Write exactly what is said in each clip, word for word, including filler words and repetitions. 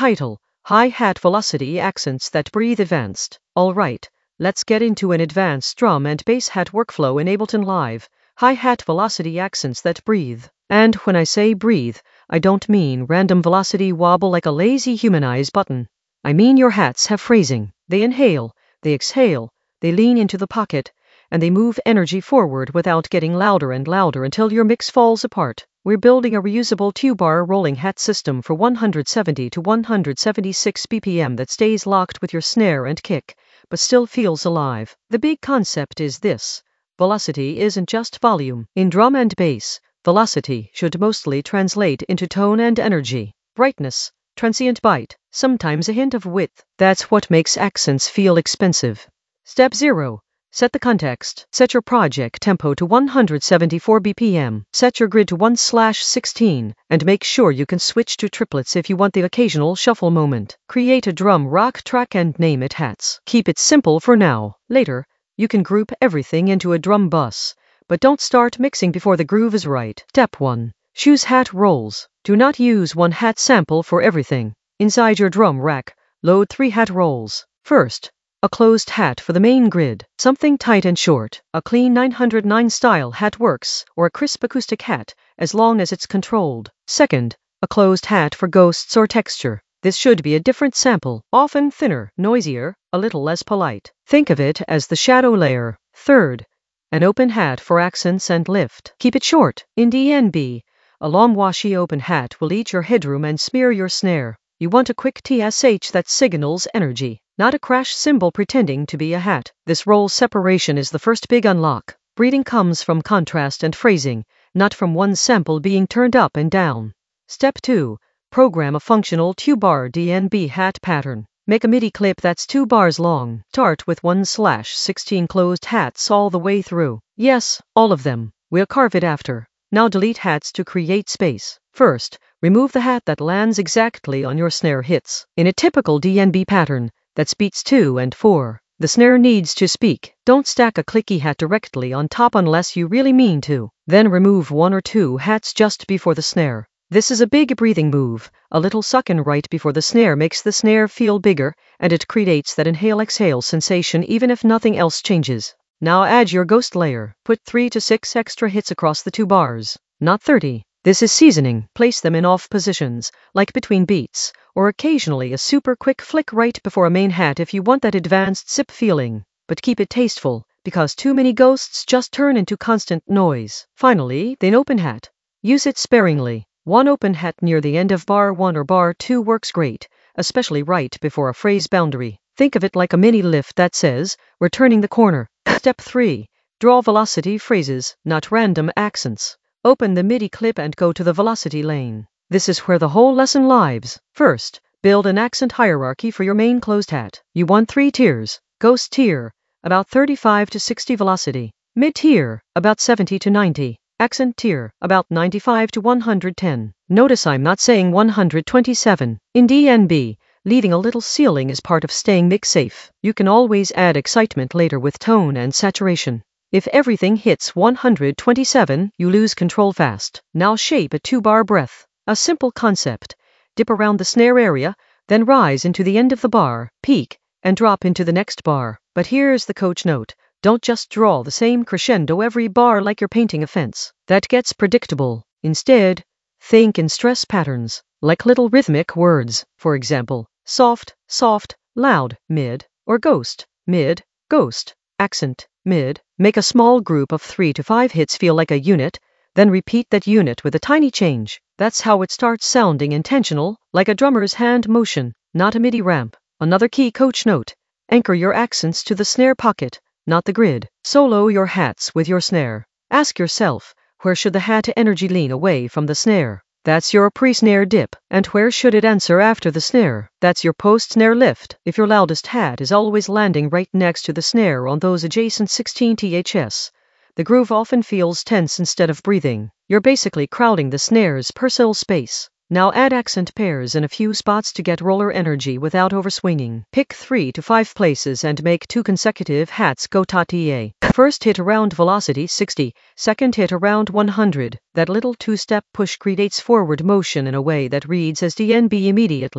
Title: Hi-Hat Velocity Accents That Breathe Advanced. Alright, let's get into an advanced drum and bass hat workflow in Ableton Live. Hi-Hat Velocity Accents That Breathe. And when I say breathe, I don't mean random velocity wobble like a lazy humanized button. I mean your hats have phrasing. They inhale, they exhale, they lean into the pocket, and they move energy forward without getting louder and louder until your mix falls apart. We're building a reusable two-bar rolling hat system for one hundred seventy to one hundred seventy-six B P M that stays locked with your snare and kick, but still feels alive. The big concept is this: velocity isn't just volume. In drum and bass, velocity should mostly translate into tone and energy, brightness, transient bite, sometimes a hint of width. That's what makes accents feel expensive. Step zero. Set the context. Set your project tempo to one hundred seventy-four B P M. Set your grid to one slash sixteen, and make sure you can switch to triplets if you want the occasional shuffle moment. Create a drum rock track and name it Hats. Keep it simple for now. Later, you can group everything into a drum bus, but don't start mixing before the groove is right. Step one. Choose hat rolls. Do not use one hat sample for everything. Inside your drum rack, load three hat rolls. First, a closed hat for the main grid, something tight and short. A clean nine hundred nine style hat works, or a crisp acoustic hat, as long as it's controlled. Second, a closed hat for ghosts or texture. This should be a different sample, often thinner, noisier, a little less polite. Think of it as the shadow layer. Third, an open hat for accents and lift. Keep it short. In D N B, a long washy open hat will eat your headroom and smear your snare. You want a quick T S H that signals energy, not a crash cymbal pretending to be a hat. This roll separation is the first big unlock. Breathing comes from contrast and phrasing, not from one sample being turned up and down. Step two. Program a functional two-bar D N B hat pattern. Make a MIDI clip that's two bars long. Start with one slash sixteen closed hats all the way through. Yes, all of them. We'll carve it after. Now delete hats to create space. First, remove the hat that lands exactly on your snare hits. In a typical D N B pattern, that's beats two and four, the snare needs to speak. Don't stack a clicky hat directly on top unless you really mean to. Then remove one or two hats just before the snare. This is a big breathing move. A little suck-in right before the snare makes the snare feel bigger, and it creates that inhale-exhale sensation even if nothing else changes. Now add your ghost layer. Put three to six extra hits across the two bars, not thirty. This is seasoning. Place them in off positions, like between beats, or occasionally a super quick flick right before a main hat if you want that advanced zip feeling. But keep it tasteful, because too many ghosts just turn into constant noise. Finally, an open hat. Use it sparingly. One open hat near the end of bar one or bar two works great, especially right before a phrase boundary. Think of it like a mini lift that says, "We're turning the corner." Step three. Draw velocity phrases, not random accents. Open the MIDI clip and go to the velocity lane. This is where the whole lesson lives. First, build an accent hierarchy for your main closed hat. You want three tiers. Ghost tier, about thirty-five to sixty velocity. Mid tier, about seventy to ninety. Accent tier, about ninety-five to one hundred ten. Notice I'm not saying one hundred twenty-seven. In D N B, leaving a little ceiling is part of staying mix safe. You can always add excitement later with tone and saturation. If everything hits one hundred twenty-seven, you lose control fast. Now shape a two-bar breath. A simple concept. Dip around the snare area, then rise into the end of the bar, peak, and drop into the next bar. But here's the coach note. Don't just draw the same crescendo every bar like you're painting a fence. That gets predictable. Instead, think in stress patterns, like little rhythmic words. For example, soft, soft, loud, mid, or ghost, mid, ghost, accent, mid. Make a small group of three to five hits feel like a unit, then repeat that unit with a tiny change. That's how it starts sounding intentional, like a drummer's hand motion, not a MIDI ramp. Another key coach note: anchor your accents to the snare pocket, not the grid. Solo your hats with your snare. Ask yourself, where should the hat energy lean away from the snare? That's your pre-snare dip. And where should it answer after the snare? That's your post-snare lift. If your loudest hat is always landing right next to the snare on those adjacent sixteen T H S, the groove often feels tense instead of breathing. You're basically crowding the snare's personal space. Now add accent pairs in a few spots to get roller energy without overswinging. Pick three to five places and make two consecutive hats go ta-ta. First hit around velocity sixty, second hit around one hundred. That little two-step push creates forward motion in a way that reads as D N B immediately.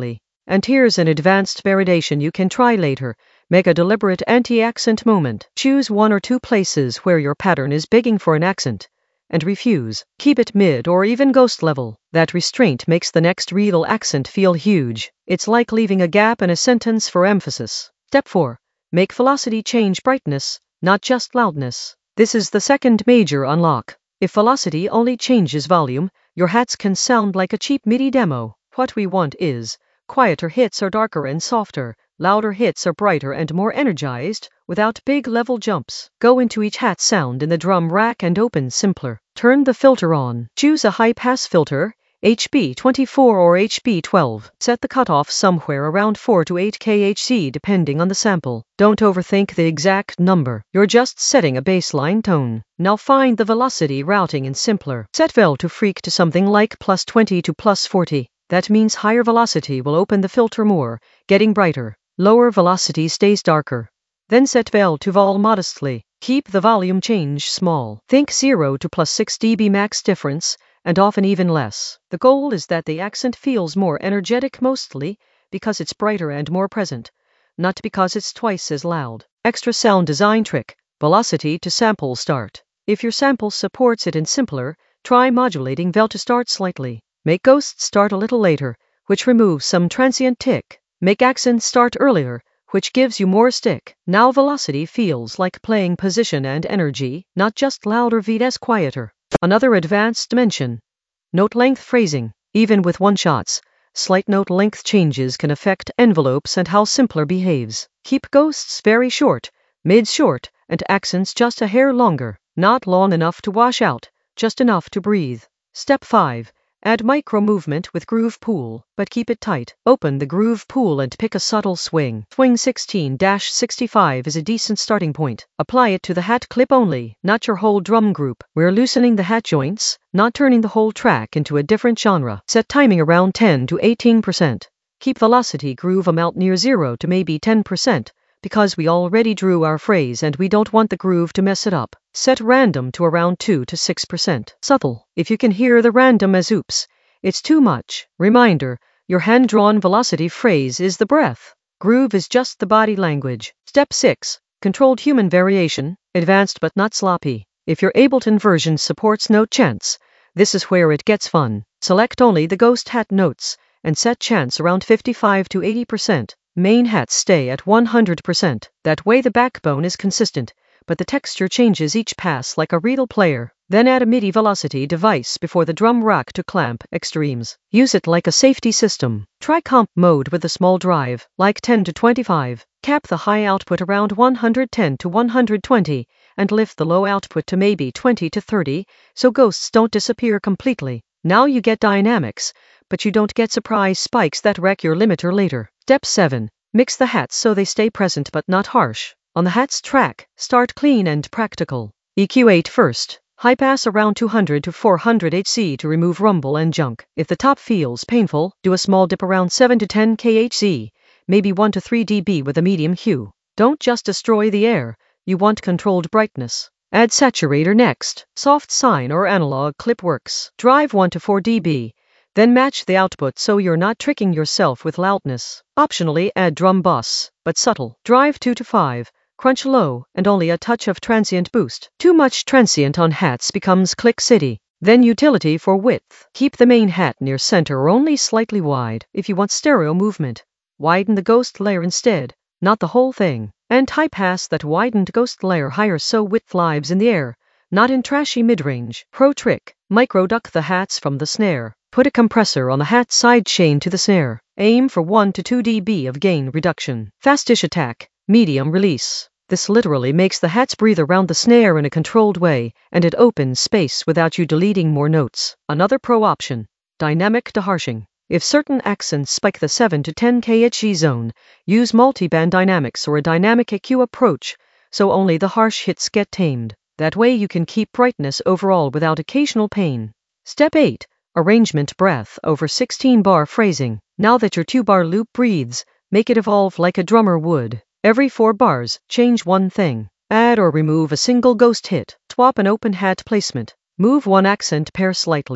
And here's an advanced variation you can try later. Make a deliberate anti-accent movement. Choose one or two places where your pattern is begging for an accent, and refuse. Keep it mid or even ghost level. That restraint makes the next real accent feel huge. It's like leaving a gap in a sentence for emphasis. Step four. Make velocity change brightness, not just loudness. This is the second major unlock. If velocity only changes volume, your hats can sound like a cheap MIDI demo. What we want is, quieter hits are darker and softer, louder hits are brighter and more energized, without big level jumps. Go into each hat sound in the drum rack and open simpler. Turn the filter on. Choose a high-pass filter, H B twenty-four or H B twelve. Set the cutoff somewhere around four to eight kilohertz depending on the sample. Don't overthink the exact number. You're just setting a baseline tone. Now find the velocity routing in simpler. Set vel to freak to something like plus twenty to plus forty. That means higher velocity will open the filter more, getting brighter. Lower velocity stays darker. Then set vel to vol modestly. Keep the volume change small. Think zero to plus six decibels max difference, and often even less. The goal is that the accent feels more energetic mostly because it's brighter and more present, not because it's twice as loud. Extra sound design trick. Velocity to sample start. If your sample supports it in simpler, try modulating vel to start slightly. Make ghosts start a little later, which removes some transient tick. Make accents start earlier, which gives you more stick. Now velocity feels like playing position and energy, not just louder vs quieter. Another advanced dimension. Note length phrasing. Even with one-shots, slight note length changes can affect envelopes and how simpler behaves. Keep ghosts very short, mid-short, and accents just a hair longer. Not long enough to wash out, just enough to breathe. Step five. Add micro movement with groove pool, but keep it tight. Open the groove pool and pick a subtle swing. Swing sixteen to sixty-five is a decent starting point. Apply it to the hat clip only, not your whole drum group. We're loosening the hat joints, not turning the whole track into a different genre. Set timing around ten to eighteen percent. Keep velocity groove amount near zero to maybe ten percent, because we already drew our phrase and we don't want the groove to mess it up. Set random to around two to six percent. Subtle. If you can hear the random as oops, it's too much. Reminder, your hand-drawn velocity phrase is the breath. Groove is just the body language. Step six. Controlled human variation, advanced but not sloppy. If your Ableton version supports note chants, this is where it gets fun. Select only the ghost hat notes, and set chants around fifty-five to eighty percent. Main hats stay at one hundred percent. That way the backbone is consistent, but the texture changes each pass like a real player. Then add a MIDI velocity device before the drum rack to clamp extremes. Use it like a safety system. Try comp mode with a small drive, like ten to twenty-five. Cap the high output around one hundred ten to one hundred twenty, and lift the low output to maybe twenty to thirty, so ghosts don't disappear completely. Now you get dynamics, but you don't get surprise spikes that wreck your limiter later. Step seven. Mix the hats so they stay present but not harsh. On the hats track, start clean and practical. E Q eight first. High pass around two hundred to four hundred hertz to remove rumble and junk. If the top feels painful, do a small dip around seven to ten kilohertz, maybe one to three decibels with a medium hue. Don't just destroy the air, you want controlled brightness. Add saturator next. Soft sine or analog clip works. Drive one to four decibels. Then match the output so you're not tricking yourself with loudness. Optionally add drum bus, but subtle. Drive two to five, crunch low, and only a touch of transient boost. Too much transient on hats becomes click city. Then utility for width. Keep the main hat near center or only slightly wide. If you want stereo movement, widen the ghost layer instead, not the whole thing. And high pass that widened ghost layer higher so width lives in the air, not in trashy mid-range. Pro trick. Micro duck the hats from the snare. Put a compressor on the hat side chain to the snare. Aim for one to two decibels of gain reduction. Fastish attack, medium release. This literally makes the hats breathe around the snare in a controlled way, and it opens space without you deleting more notes. Another pro option. Dynamic deharshing. If certain accents spike the seven to ten kilohertz zone, use multiband dynamics or a dynamic E Q approach, so only the harsh hits get tamed. That way you can keep brightness overall without occasional pain. Step eight. Arrangement breath over sixteen bar phrasing. Now that your two bar loop breathes, make it evolve like a drummer would. Every four bars, change one thing. Add or remove a single ghost hit. Swap an open hat placement. Move one accent pair slightly.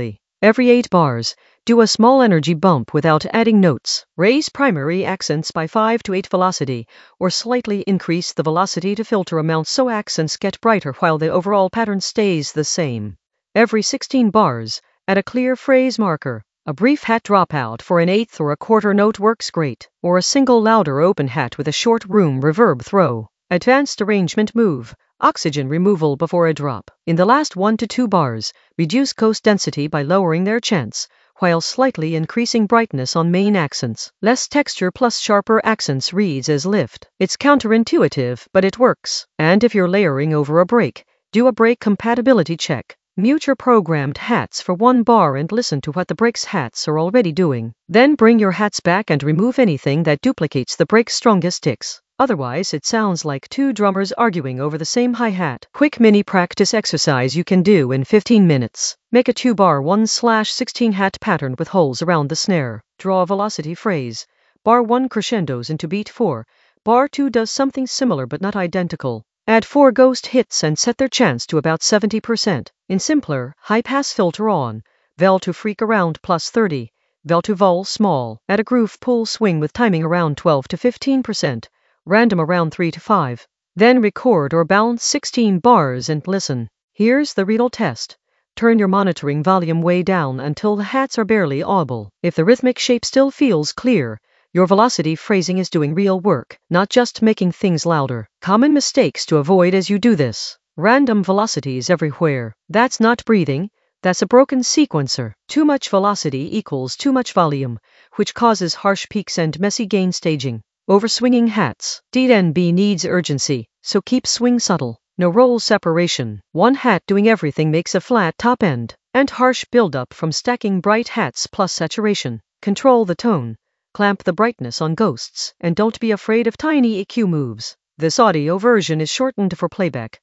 Every eight bars, do a small energy bump without adding notes. Raise primary accents by five to eight velocity, or slightly increase the velocity to filter amount so accents get brighter while the overall pattern stays the same. Every sixteen bars, add a clear phrase marker. A brief hat dropout for an eighth or a quarter note works great, or a single louder open hat with a short room reverb throw. Advanced arrangement move. Oxygen removal before a drop. In the last one to two bars, reduce coast density by lowering their chants, while slightly increasing brightness on main accents. Less texture plus sharper accents reads as lift. It's counterintuitive, but it works. And if you're layering over a break, do a break compatibility check. Mute your programmed hats for one bar and listen to what the break's hats are already doing. Then bring your hats back and remove anything that duplicates the break's strongest ticks. Otherwise, it sounds like two drummers arguing over the same hi-hat. Quick mini practice exercise you can do in fifteen minutes. Make a two bar one slash sixteen hat pattern with holes around the snare. Draw a velocity phrase. Bar one crescendos into beat four. Bar two does something similar but not identical. Add four ghost hits and set their chance to about seventy percent. In simpler, high-pass filter on. Vel to freak around plus thirty. Vel to vol small. Add a groove pull swing with timing around twelve to fifteen percent. Random around three to five. Then record or bounce sixteen bars and listen. Here's the real test. Turn your monitoring volume way down until the hats are barely audible. If the rhythmic shape still feels clear, your velocity phrasing is doing real work, not just making things louder. Common mistakes to avoid as you do this. Random velocities everywhere. That's not breathing, that's a broken sequencer. Too much velocity equals too much volume, which causes harsh peaks and messy gain staging. Overswinging hats. D N B needs urgency, so keep swing subtle. No roll separation. One hat doing everything makes a flat top end, and harsh buildup from stacking bright hats plus saturation. Control the tone. Clamp the brightness on ghosts, and don't be afraid of tiny E Q moves. This audio version is shortened for playback.